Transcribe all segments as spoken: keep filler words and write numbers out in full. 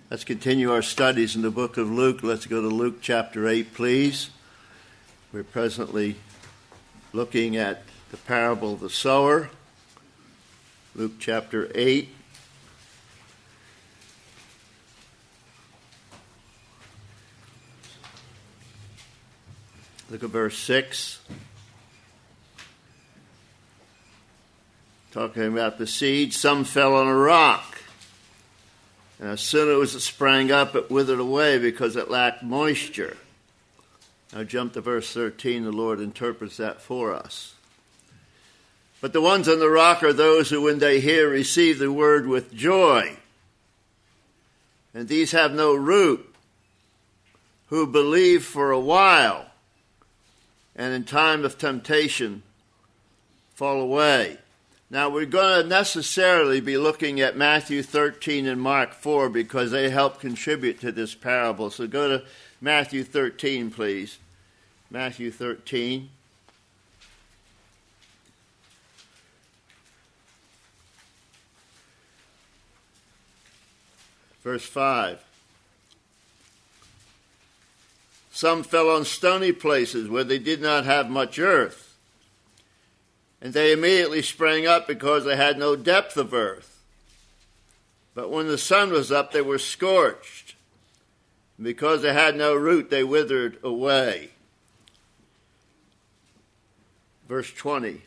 Let's continue our studies in the book of Luke. Let's go to Luke chapter eight, please. We're presently looking at the parable of the sower. Luke chapter eight. Look at verse six. Talking about the seed. Some fell on a rock. And as soon as it sprang up, it withered away because it lacked moisture. Now jump to verse thirteen. The Lord interprets that for us. But the ones on the rock are those who, when they hear, receive the word with joy. And these have no root, who believe for a while, and in time of temptation fall away. Now, we're going to necessarily be looking at Matthew thirteen and Mark four because they help contribute to this parable. So go to Matthew thirteen, please. Matthew thirteen. Verse five. Some fell on stony places where they did not have much earth. And they immediately sprang up because they had no depth of earth. But when the sun was up, they were scorched. And because they had no root, they withered away. Verse twenty.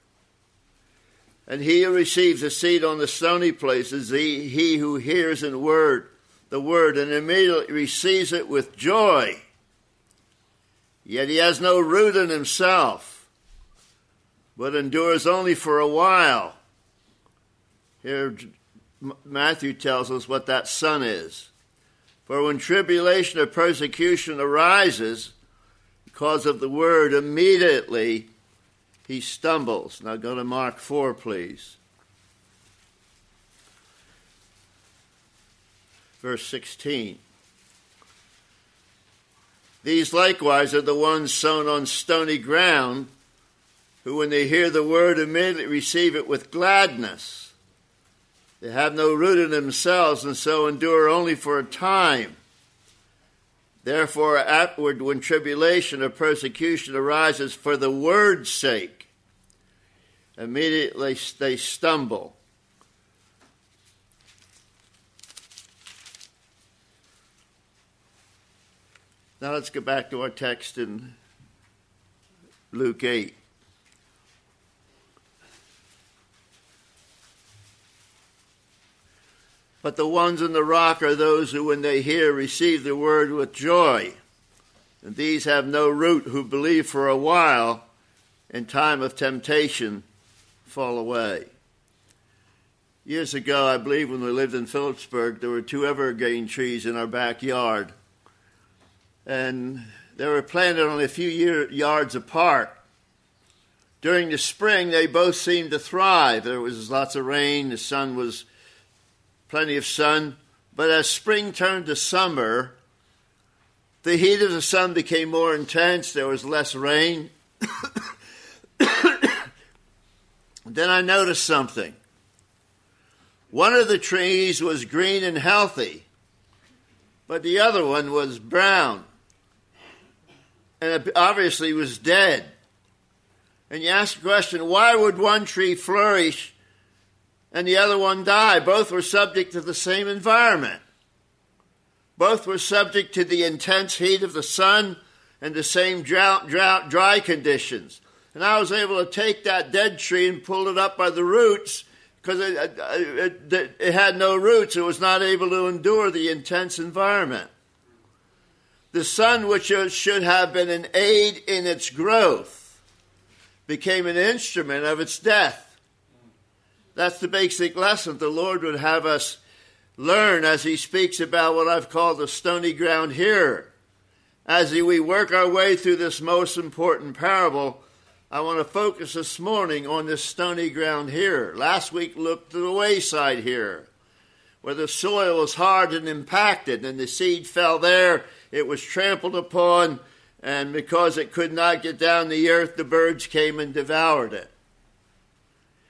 And he who receives the seed on the stony places, he, he who hears in word, the word and immediately receives it with joy. Yet he has no root in himself, but endures only for a while. Here Matthew tells us what that son is. For when tribulation or persecution arises because of the word, immediately he stumbles. Now go to Mark four, please. Verse sixteen. These likewise are the ones sown on stony ground, who when they hear the word immediately receive it with gladness. They have no root in themselves and so endure only for a time. Therefore, afterward, when tribulation or persecution arises for the word's sake, immediately they stumble. Now let's go back to our text in Luke eight. But the ones on the rock are those who, when they hear, receive the word with joy. And these have no root, who believe for a while, in time of temptation fall away. Years ago, I believe when we lived in Phillipsburg, there were two evergreen trees in our backyard. And they were planted only a few year, yards apart. During the spring, they both seemed to thrive. There was lots of rain, the sun was plenty of sun, but as spring turned to summer, the heat of the sun became more intense. There was less rain. Then I noticed something. One of the trees was green and healthy, but the other one was brown, and it obviously was dead. And you ask the question, why would one tree flourish and the other one die? Both were subject to the same environment. Both were subject to the intense heat of the sun and the same drought, drought, dry conditions. And I was able to take that dead tree and pull it up by the roots because it, it, it, it had no roots. It was not able to endure the intense environment. The sun, which should have been an aid in its growth, became an instrument of its death. That's the basic lesson the Lord would have us learn as he speaks about what I've called the stony ground here. As we work our way through this most important parable, I want to focus this morning on this stony ground here. Last week looked to the wayside here, where the soil was hard and impacted, and the seed fell there. It was trampled upon, and because it could not get down the earth, the birds came and devoured it.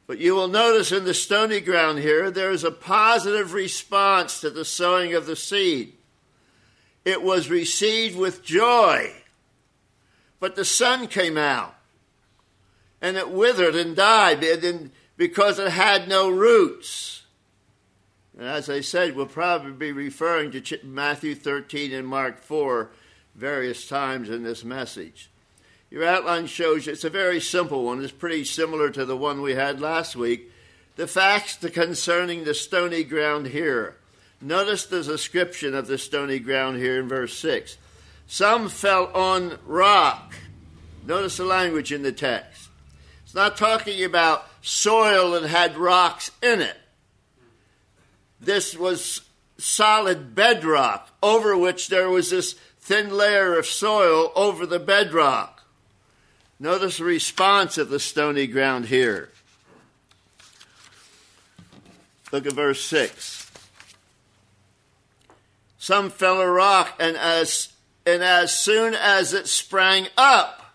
But you will notice in the stony ground here, there is a positive response to the sowing of the seed. It was received with joy. But the sun came out, and it withered and died because it had no roots. And as I said, we'll probably be referring to Matthew thirteen and Mark four various times in this message. Your outline shows you it's a very simple one. It's pretty similar to the one we had last week. The facts concerning the stony ground here. Notice the description of the stony ground here in verse six. Some fell on rock. Notice the language in the text. It's not talking about soil that had rocks in it. This was solid bedrock over which there was this thin layer of soil over the bedrock. Notice the response of the stony ground here. Look at verse six. Some fell a rock, and as and as soon as it sprang up,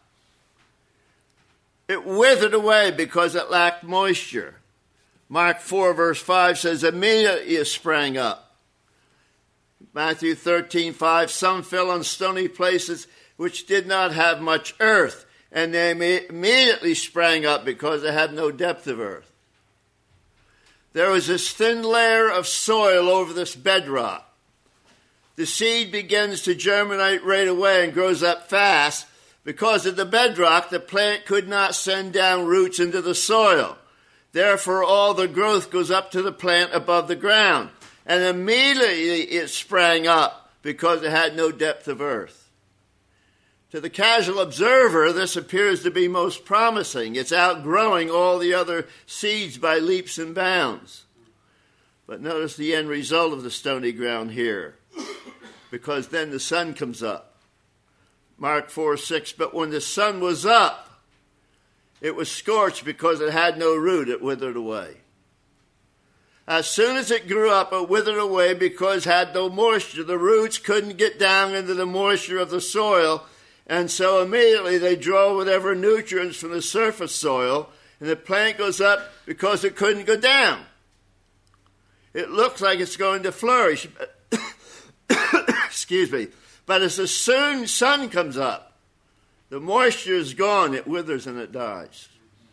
it withered away because it lacked moisture. Mark four verse five says, immediately it sprang up. Matthew thirteen five, some fell on stony places which did not have much earth, and they immediately sprang up because they had no depth of earth. There was this thin layer of soil over this bedrock. The seed begins to germinate right away and grows up fast. Because of the bedrock, the plant could not send down roots into the soil. Therefore, all the growth goes up to the plant above the ground. And immediately it sprang up because it had no depth of earth. To the casual observer, this appears to be most promising. It's outgrowing all the other seeds by leaps and bounds. But notice the end result of the stony ground here. Because then the sun comes up. Mark four six, but when the sun was up, it was scorched because it had no root, it withered away. As soon as it grew up, it withered away because it had no moisture. The roots couldn't get down into the moisture of the soil, and so immediately they draw whatever nutrients from the surface soil, and the plant goes up because it couldn't go down. It looks like it's going to flourish. Excuse me. But as the soon sun comes up, the moisture is gone, it withers and it dies.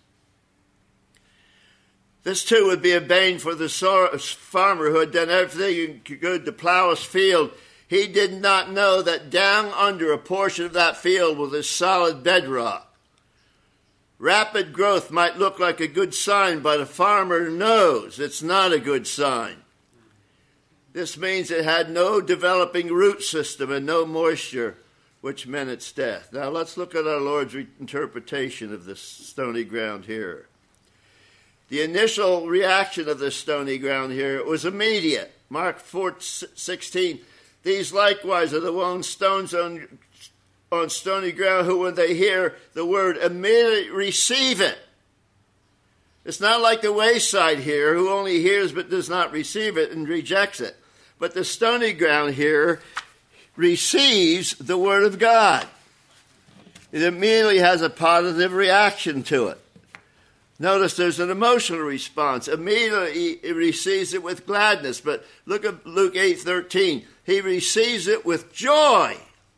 This too would be a bane for the farmer who had done everything he could to plow his field. He did not know that down under a portion of that field was a solid bedrock. Rapid growth might look like a good sign, but a farmer knows it's not a good sign. This means it had no developing root system and no moisture, which meant its death. Now let's look at our Lord's interpretation of this stony ground here. The initial reaction of this stony ground here was immediate. Mark four sixteen, these likewise are the ones stones on, on stony ground who, when they hear the word, immediately receive it. It's not like the wayside here, who only hears but does not receive it and rejects it. But the stony ground here receives the word of God. It immediately has a positive reaction to it. Notice there's an emotional response. Immediately it receives it with gladness. But look at Luke eight thirteen. He receives it with joy.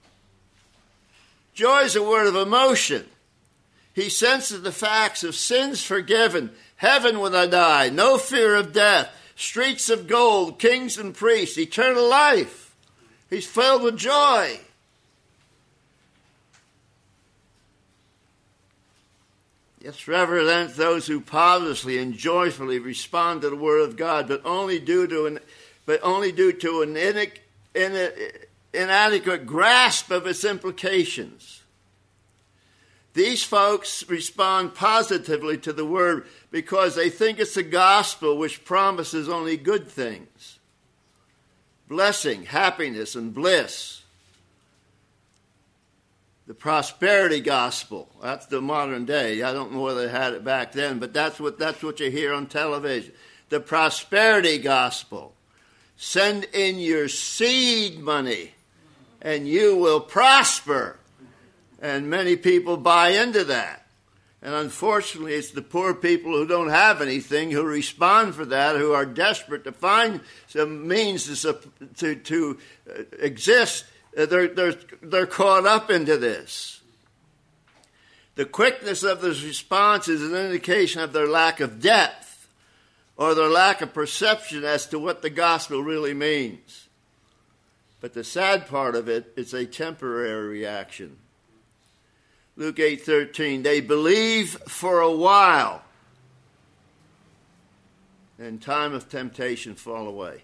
Joy is a word of emotion. He senses the facts of sins forgiven, heaven when I die, no fear of death, streets of gold, kings and priests, eternal life. He's filled with joy. This represents those who positively and joyfully respond to the word of God, but only due to an, but only due to an in, in, inadequate grasp of its implications. These folks respond positively to the word because they think it's a gospel which promises only good things. Blessing, happiness, and bliss. The prosperity gospel. That's the modern day. I don't know whether they had it back then, but that's what that's what you hear on television. The prosperity gospel. Send in your seed money and you will prosper. And many people buy into that. And unfortunately, it's the poor people who don't have anything who respond for that, who are desperate to find some means to, to, to exist. They're, they're, they're caught up into this. The quickness of this response is an indication of their lack of depth or their lack of perception as to what the gospel really means. But the sad part of it is a temporary reaction. Luke eight thirteen, they believe for a while, and in time of temptation fall away.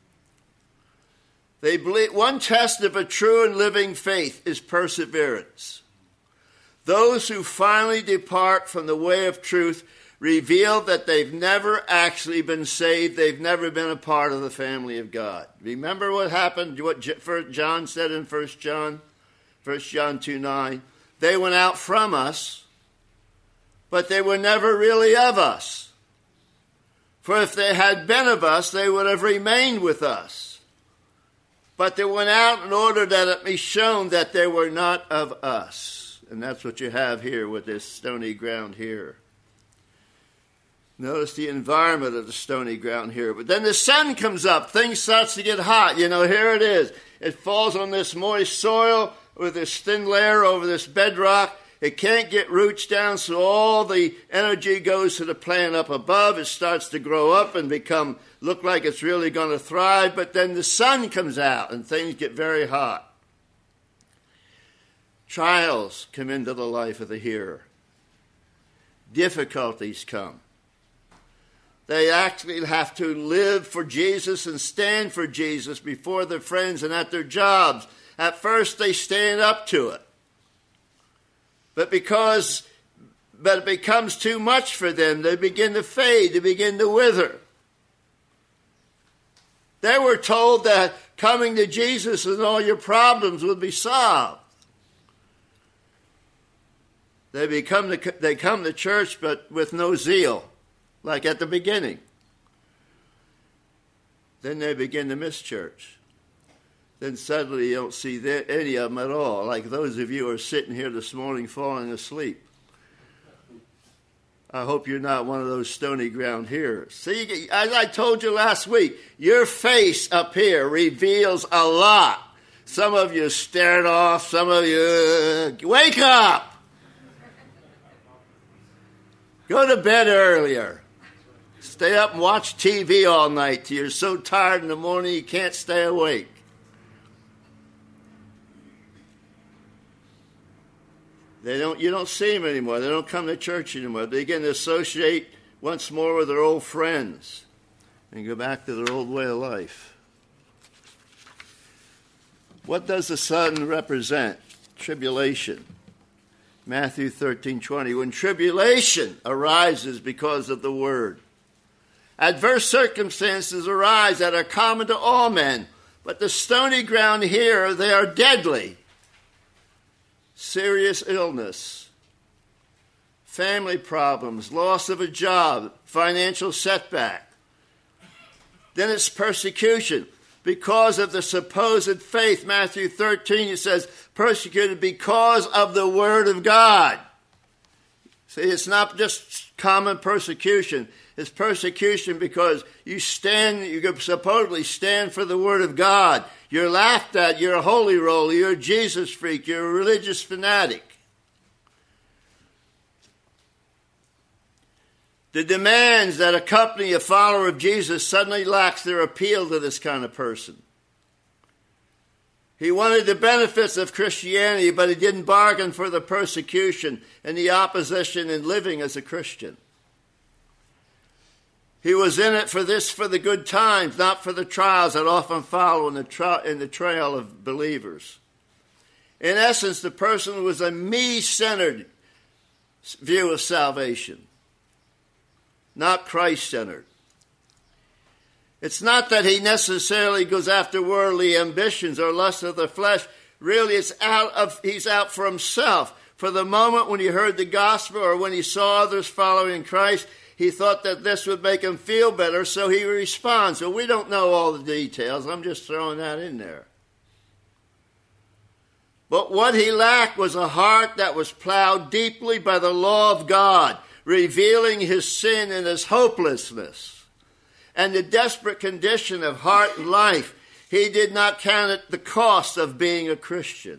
They believe. One test of a true and living faith is perseverance. Those who finally depart from the way of truth reveal that they've never actually been saved. They've never been a part of the family of God. Remember what happened, what John said in First John, First John two nine. They went out from us, but they were never really of us. For if they had been of us, they would have remained with us. But they went out in order that it be shown that they were not of us. And that's what you have here with this stony ground here. Notice the environment of the stony ground here. But then the sun comes up. Things starts to get hot. You know, here it is. It falls on this moist soil with this thin layer over this bedrock. It can't get roots down, so all the energy goes to the plant up above. It starts to grow up and become, look like it's really going to thrive. But then the sun comes out and things get very hot. Trials come into the life of the hearer. Difficulties come. They actually have to live for Jesus and stand for Jesus before their friends and at their jobs. At first, they stand up to it. But because but it becomes too much for them, they begin to fade, they begin to wither. They were told that coming to Jesus and all your problems would be solved. They become the, they come to church, but with no zeal, like at the beginning. Then they begin to miss church. Then suddenly you don't see any of them at all, like those of you who are sitting here this morning falling asleep. I hope you're not one of those stony ground hearers. See, as I told you last week, your face up here reveals a lot. Some of you stared off, some of you, uh, wake up! Go to bed earlier. Stay up and watch T V all night till you're so tired in the morning you can't stay awake. They don't. You don't see them anymore. They don't come to church anymore. They begin to associate once more with their old friends and go back to their old way of life. What does the sun represent? Tribulation. Matthew thirteen twenty. When tribulation arises because of the word. Adverse circumstances arise that are common to all men, but the stony ground here, they are deadly. Serious illness, family problems, loss of a job, financial setback. Then it's persecution. Because of the supposed faith, Matthew thirteen, it says, persecuted because of the word of God. See, it's not just common persecution. It's persecution because you stand, you supposedly stand for the word of God. You're laughed at, you're a holy roller, you're a Jesus freak, you're a religious fanatic. The demands that accompany a follower of Jesus suddenly lacks their appeal to this kind of person. He wanted the benefits of Christianity, but he didn't bargain for the persecution and the opposition in living as a Christian. He was in it for this, for the good times, not for the trials that often follow in the, tra- in the trail of believers. In essence, the person was a me-centered view of salvation, not Christ-centered. It's not that he necessarily goes after worldly ambitions or lust of the flesh. Really, it's out of he's out for himself. For the moment when he heard the gospel or when he saw others following Christ, he thought that this would make him feel better, so he responds. So we don't know all the details. I'm just throwing that in there. But what he lacked was a heart that was plowed deeply by the law of God, revealing his sin and his hopelessness, and the desperate condition of heart and life. He did not count it the cost of being a Christian.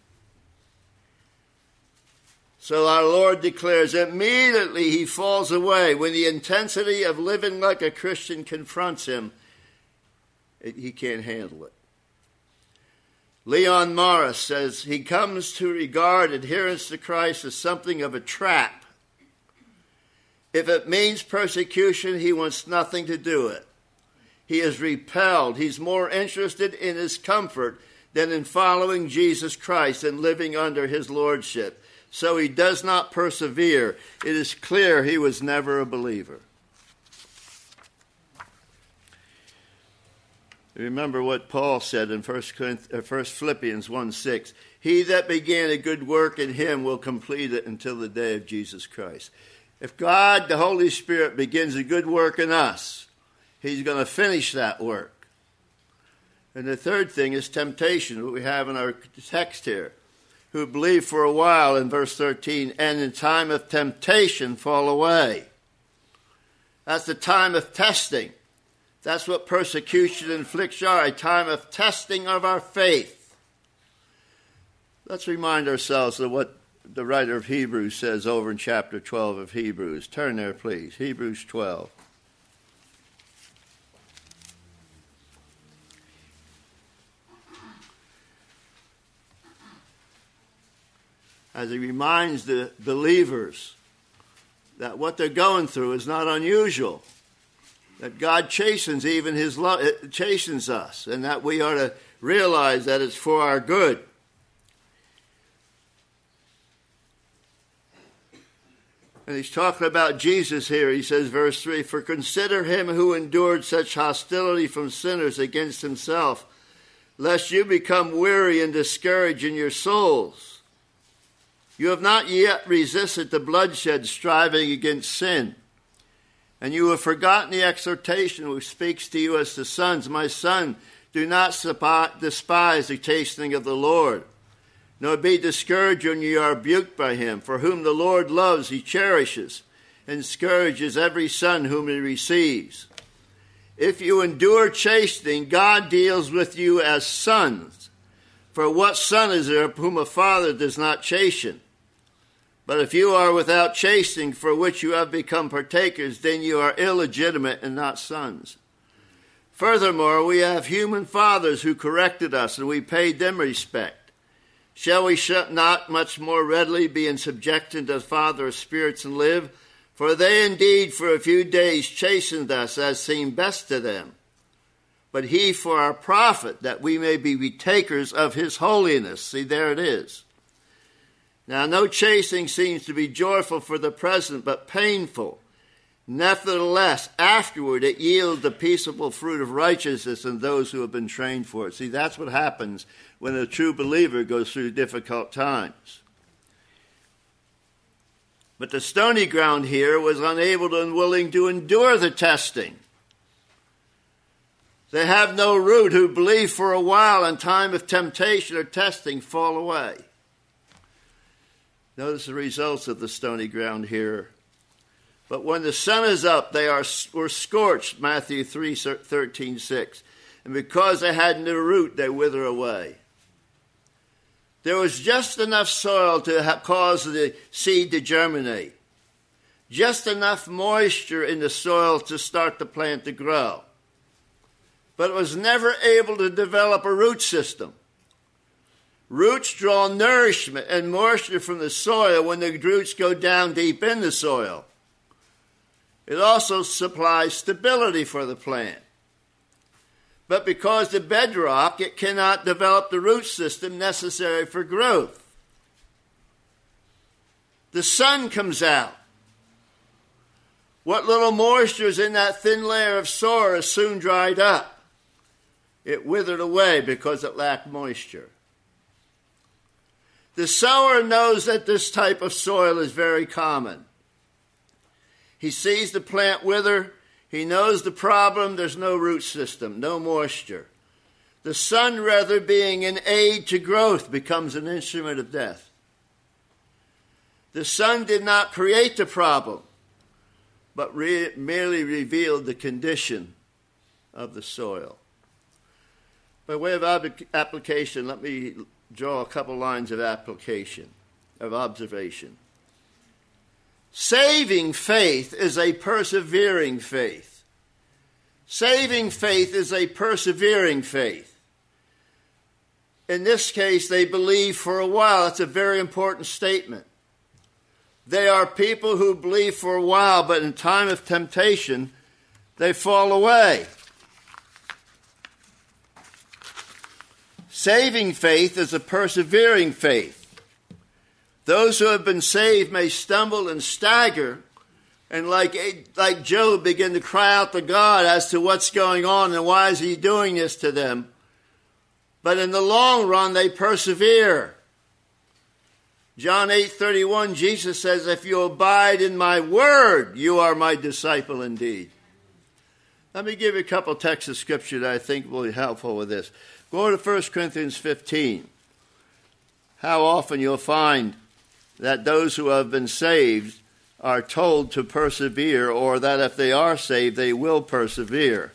So our Lord declares, immediately he falls away. When the intensity of living like a Christian confronts him, it, he can't handle it. Leon Morris says he comes to regard adherence to Christ as something of a trap. If it means persecution, he wants nothing to do with it. He is repelled. He's more interested in his comfort than in following Jesus Christ and living under his lordship. So he does not persevere. It is clear he was never a believer. Remember what Paul said in First Philippians one six. He that began a good work in him will complete it until the day of Jesus Christ. If God, the Holy Spirit, begins a good work in us, he's going to finish that work. And the third thing is temptation, what we have in our text here. Who believe for a while in verse thirteen, and in time of temptation fall away. That's the time of testing. That's what persecution and affliction are, a time of testing of our faith. Let's remind ourselves of what the writer of Hebrews says over in chapter twelve of Hebrews. Turn there, please. Hebrews twelve. As he reminds the believers that what they're going through is not unusual, that God chastens even his love, chastens us, and that we are to realize that it's for our good. And he's talking about Jesus here. He says, verse three, for consider him who endured such hostility from sinners against himself, lest you become weary and discouraged in your souls. You have not yet resisted the bloodshed, striving against sin. And you have forgotten the exhortation which speaks to you as to sons. My son, do not despise the chastening of the Lord, nor be discouraged when you are rebuked by him. For whom the Lord loves, he cherishes, and scourges every son whom he receives. If you endure chastening, God deals with you as sons. For what son is there whom a father does not chasten? But if you are without chastening, for which you have become partakers, then you are illegitimate and not sons. Furthermore, we have human fathers who corrected us, and we paid them respect. Shall we not much more readily be in subjection to the Father of spirits and live? For they indeed for a few days chastened us as seemed best to them. But he for our profit, that we may be retakers of his holiness. See, there it is. Now, no chastening seems to be joyful for the present, but painful. Nevertheless, afterward it yields the peaceable fruit of righteousness in those who have been trained for it. See, that's what happens when a true believer goes through difficult times. But the stony ground here was unable and unwilling to endure the testing. They have no root who believe for a while in time of temptation or testing fall away. Notice the results of the stony ground here. But when the sun is up, they are were scorched, Matthew three thirteen six. And because they had no root, they wither away. There was just enough soil to have cause the seed to germinate. Just enough moisture in the soil to start the plant to grow. But it was never able to develop a root system. Roots draw nourishment and moisture from the soil when the roots go down deep in the soil. It also supplies stability for the plant. But because the bedrock, it cannot develop the root system necessary for growth. The sun comes out. What little moisture is in that thin layer of soil is soon dried up. It withered away because it lacked moisture. The sower knows that this type of soil is very common. He sees the plant wither. He knows the problem. There's no root system, no moisture. The Son, rather, being an aid to growth, becomes an instrument of death. The Son did not create the problem, but re- merely revealed the condition of the soil. By way of ab- application, let me draw a couple lines of application, of observation. Saving faith is a persevering faith. Saving faith is a persevering faith. In this case, they believe for a while. That's a very important statement. They are people who believe for a while, but in time of temptation, they fall away. Saving faith is a persevering faith. Those who have been saved may stumble and stagger, and like, like Job, begin to cry out to God as to what's going on and why is he doing this to them. But in the long run, they persevere. John eight thirty-one, Jesus says, if you abide in my word, you are my disciple indeed. Let me give you a couple texts of scripture that I think will be helpful with this. Go to First Corinthians fifteen. How often you'll find that those who have been saved are told to persevere, or that if they are saved, they will persevere.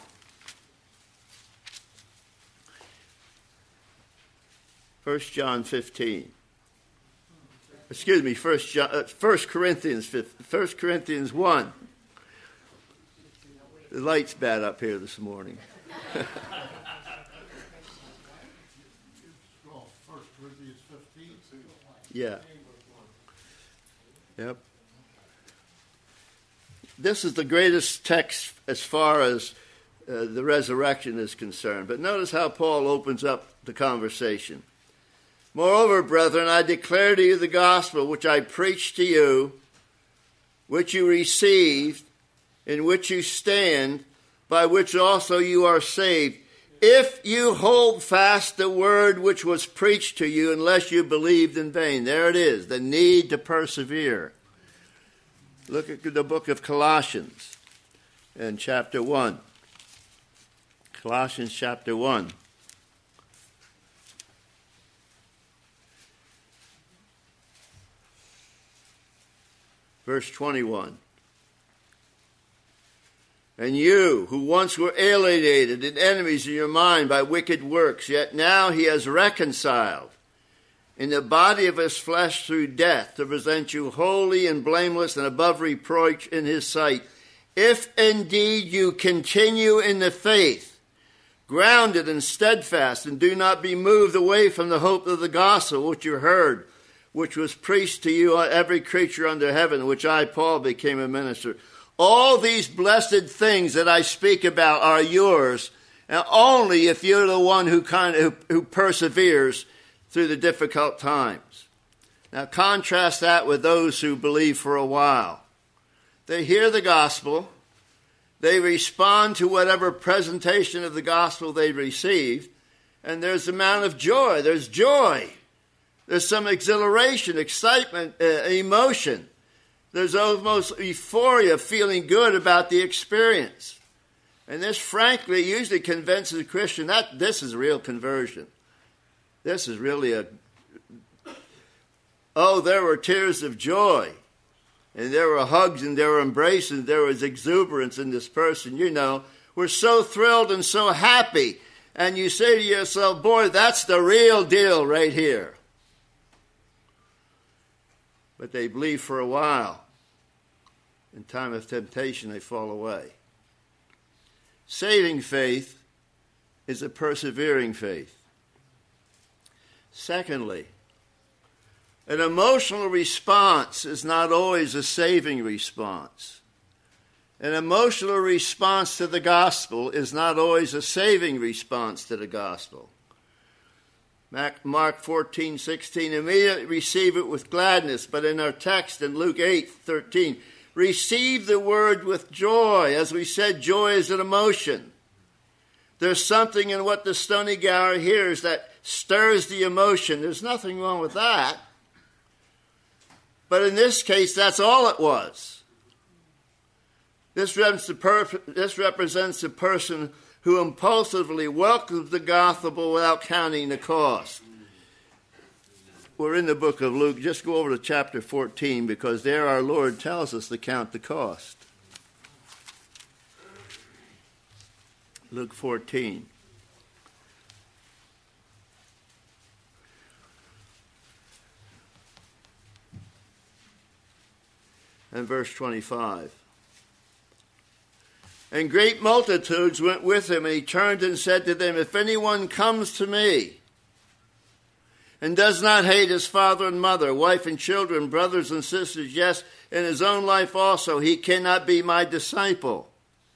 First John fifteen. Excuse me, First John, uh, First Corinthians, First Corinthians one. The light's bad up here this morning. First Corinthians fifteen. Yeah. Yep. This is the greatest text as far as uh, the resurrection is concerned. But notice how Paul opens up the conversation. Moreover, brethren, I declare to you the gospel which I preached to you, which you received, in which you stand, by which also you are saved, if you hold fast the word which was preached to you, unless you believed in vain. There it is, the need to persevere. Look at the book of Colossians in chapter one. Colossians chapter one. Verse twenty-one. And you, who once were alienated and enemies in your mind by wicked works, yet now he has reconciled in the body of his flesh through death to present you holy and blameless and above reproach in his sight, if indeed you continue in the faith, grounded and steadfast, and do not be moved away from the hope of the gospel which you heard, which was preached to you on every creature under heaven, which I, Paul, became a minister. All these blessed things that I speak about are yours, and only if you're the one who kind of who, who perseveres through the difficult times. Now contrast that with those who believe for a while. They hear the gospel, they respond to whatever presentation of the gospel they received, and there's an amount of joy. There's joy. There's some exhilaration, excitement, uh, emotion. There's almost euphoria, feeling good about the experience. And this, frankly, usually convinces a Christian that this is real conversion. This is really a... Oh, there were tears of joy. And there were hugs and there were embraces. There was exuberance in this person. You know, we're so thrilled and so happy. And you say to yourself, boy, that's the real deal right here. But they believe for a while. In time of temptation, they fall away. Saving faith is a persevering faith. Secondly, an emotional response is not always a saving response. An emotional response to the gospel is not always a saving response to the gospel. Mark fourteen sixteen, immediately receive it with gladness. But in our text in Luke eight thirteen, receive the word with joy. As we said, joy is an emotion. There's something in what the stony gower hears that stirs the emotion. There's nothing wrong with that. But in this case, that's all it was. This represents the, per- this represents the person who impulsively welcomes the gospel without counting the cost. We're in the book of Luke. Just go over to chapter fourteen, because there our Lord tells us to count the cost. Luke fourteen. And verse twenty-five. And great multitudes went with him, and he turned and said to them, if anyone comes to me and does not hate his father and mother, wife and children, brothers and sisters, yes, and his own life also, he cannot be my disciple.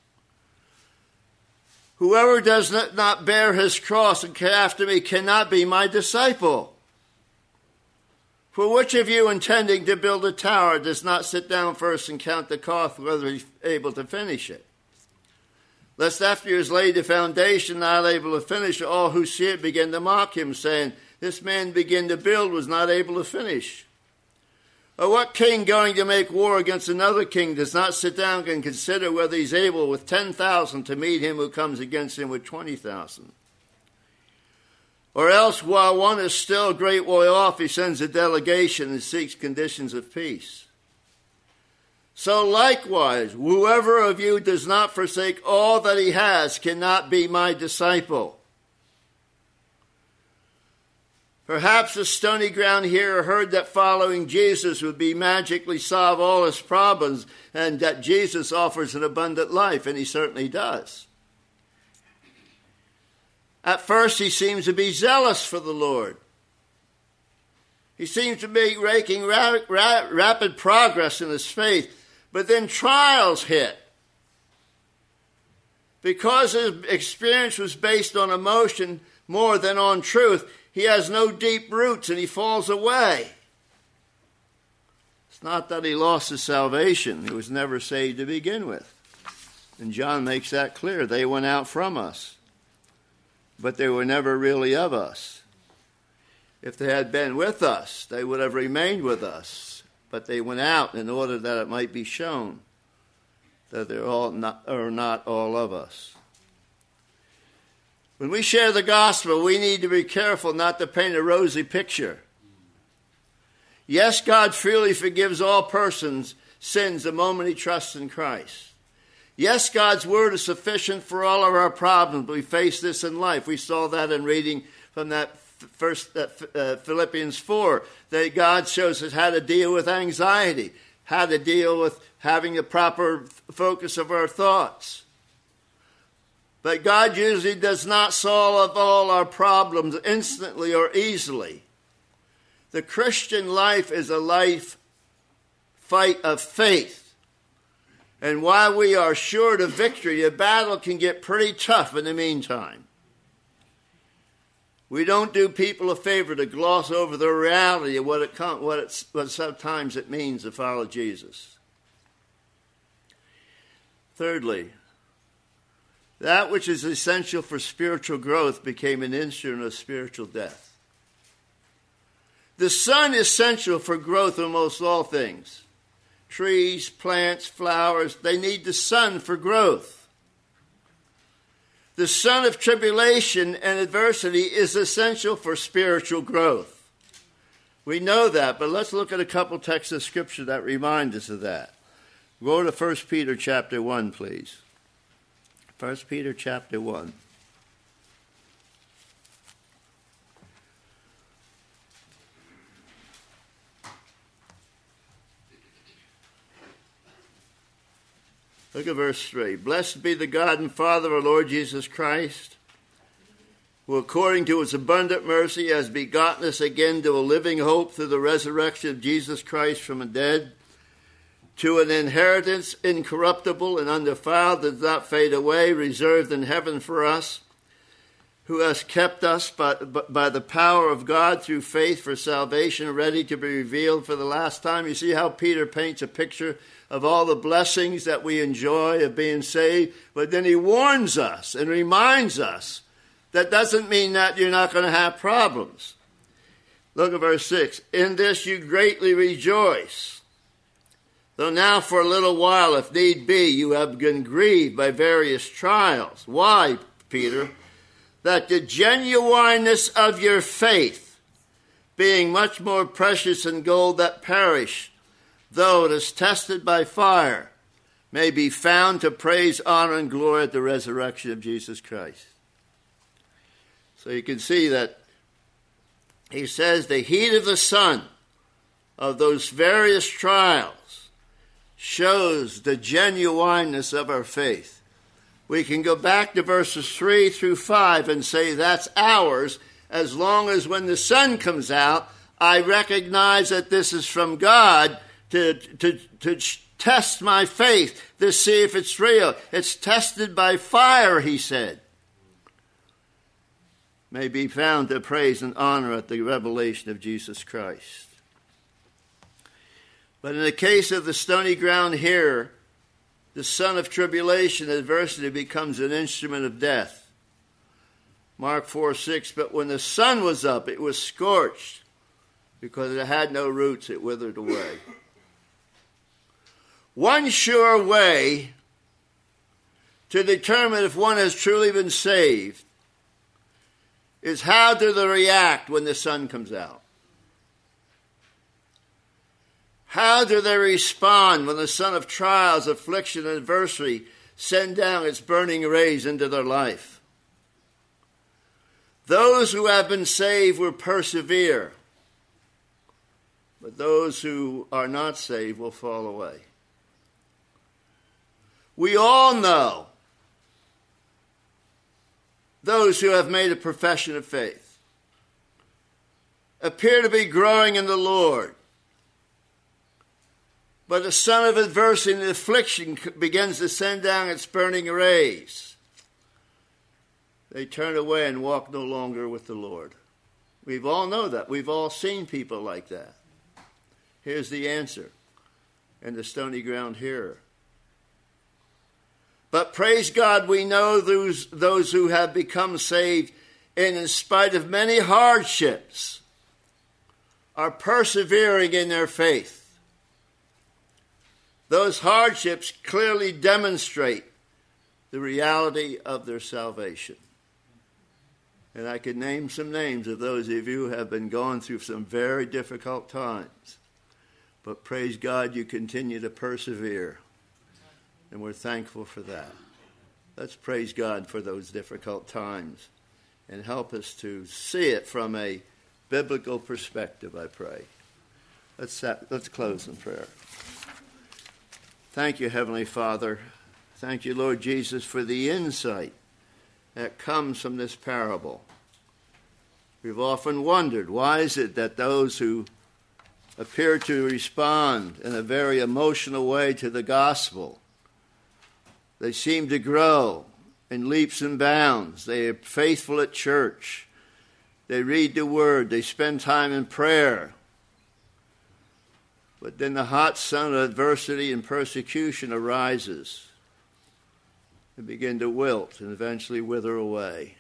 Whoever does not bear his cross and come after me cannot be my disciple. For which of you, intending to build a tower, does not sit down first and count the cost, whether he's able to finish it? Lest after he has laid the foundation, not able to finish, all who see it begin to mock him, saying, this man began to build, was not able to finish. Or what king going to make war against another king does not sit down and consider whether he's able with ten thousand to meet him who comes against him with twenty thousand? Or else, while one is still a great way off, he sends a delegation and seeks conditions of peace. So likewise, whoever of you does not forsake all that he has cannot be my disciple. Perhaps the stony ground here heard that following Jesus would be magically solve all his problems, and that Jesus offers an abundant life, and he certainly does. At first, he seems to be zealous for the Lord. He seems to be making ra- ra- rapid progress in his faith, but then trials hit. Because his experience was based on emotion more than on truth, he has no deep roots and he falls away. It's not that he lost his salvation. He was never saved to begin with. And John makes that clear. They went out from us, but they were never really of us. If they had been with us, they would have remained with us. But they went out in order that it might be shown that they're all not, are not all of us. When we share the gospel, we need to be careful not to paint a rosy picture. Yes, God freely forgives all persons' sins the moment he trusts in Christ. Yes, God's word is sufficient for all of our problems. We face this in life. We saw that in reading from that first uh, uh, Philippians four, that God shows us how to deal with anxiety, how to deal with having the proper focus of our thoughts. But God usually does not solve all our problems instantly or easily. The Christian life is a life fight of faith. And while we are sure of victory, the battle can get pretty tough in the meantime. We don't do people a favor to gloss over the reality of what it what it's what sometimes it means to follow Jesus. Thirdly, that which is essential for spiritual growth became an instrument of spiritual death. The sun is essential for growth in almost all things. Trees, plants, flowers, they need the sun for growth. The sun of tribulation and adversity is essential for spiritual growth. We know that, but let's look at a couple texts of Scripture that remind us of that. Go to First Peter chapter one, please. First Peter chapter one. Look at verse three. Blessed be the God and Father of our Lord Jesus Christ, who according to his abundant mercy has begotten us again to a living hope through the resurrection of Jesus Christ from the dead, to an inheritance incorruptible and undefiled that does not fade away, reserved in heaven for us, who has kept us by, by the power of God through faith for salvation, ready to be revealed for the last time. You see how Peter paints a picture of all the blessings that we enjoy of being saved, but then he warns us and reminds us that doesn't mean that you're not going to have problems. Look at verse six. In this you greatly rejoice, though now for a little while, if need be, you have been grieved by various trials. Why? Peter, that the genuineness of your faith, being much more precious than gold that perish, though it is tested by fire, may be found to praise, honor, and glory at the resurrection of Jesus Christ. So you can see that he says the heat of the sun of those various trials shows the genuineness of our faith. We can go back to verses three through five and say that's ours, as long as when the sun comes out, I recognize that this is from God to, to, to test my faith, to see if it's real. It's tested by fire, he said. May be found to praise and honor at the revelation of Jesus Christ. But in the case of the stony ground here, the son of tribulation, adversity, becomes an instrument of death. Mark four six, but when the sun was up, it was scorched. Because it had no roots, it withered away. One sure way to determine if one has truly been saved is how do they react when the sun comes out? How do they respond when the sun of trials, affliction, and adversity send down its burning rays into their life? Those who have been saved will persevere, but those who are not saved will fall away. We all know those who have made a profession of faith, appear to be growing in the Lord, but the sun of adversity and affliction begins to send down its burning rays. They turn away and walk no longer with the Lord. We've all know that. We've all seen people like that. Here's the answer in the stony ground here. But praise God, we know those, those who have become saved, and in spite of many hardships, are persevering in their faith. Those hardships clearly demonstrate the reality of their salvation. And I could name some names of those of you who have been going through some very difficult times. But praise God, you continue to persevere. And we're thankful for that. Let's praise God for those difficult times and help us to see it from a biblical perspective, I pray. Let's, let's close in prayer. Thank you, Heavenly Father. Thank you, Lord Jesus, for the insight that comes from this parable. We've often wondered, why is it that those who appear to respond in a very emotional way to the gospel, they seem to grow in leaps and bounds. They are faithful at church. They read the word. They spend time in prayer. But then the hot sun of adversity and persecution arises. They begin to wilt and eventually wither away.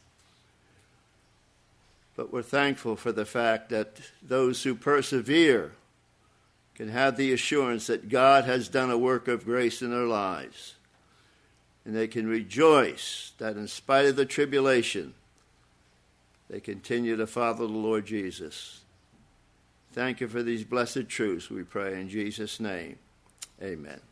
But we're thankful for the fact that those who persevere can have the assurance that God has done a work of grace in their lives. And they can rejoice that in spite of the tribulation, they continue to follow the Lord Jesus. Thank you for these blessed truths, we pray in Jesus' name. Amen.